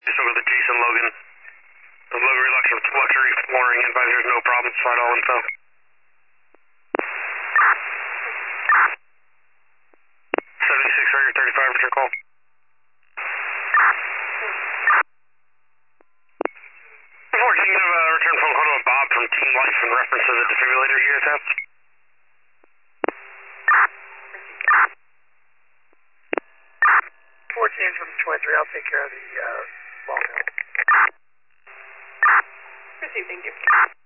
Just over the Jason Logan. The Logan luxury flooring advisors, no problem. Slide all info. 76 Rager 35, what's your call? Before can you give a return phone call to Bob from Team Life in reference to the defibrillator you guys have? 14 from 23, I'll take care of the ball mill. Proceed, thank you.